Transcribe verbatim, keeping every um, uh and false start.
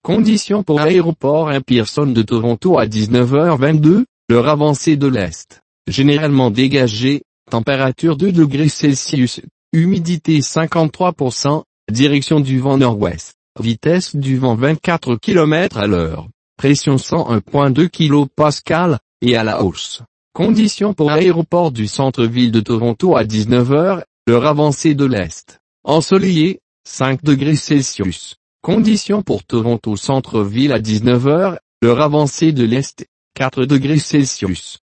Conditions pour aéroport Pearson de Toronto à dix-neuf heures vingt-deux, l'heure avancée de l'Est. Généralement dégagé, température deux degrés Celsius, humidité cinquante-trois pour cent, direction du vent nord-ouest, vitesse du vent vingt-quatre kilomètres à l'heure, pression cent un virgule deux kilopascales, et à la hausse. Conditions pour aéroport du centre-ville de Toronto à dix-neuf heures, l'heure avancée de l'Est. Ensoleillé, cinq degrés Celsius. Conditions pour Toronto centre-ville à dix-neuf heures, l'heure avancée de l'Est, quatre degrés Celsius.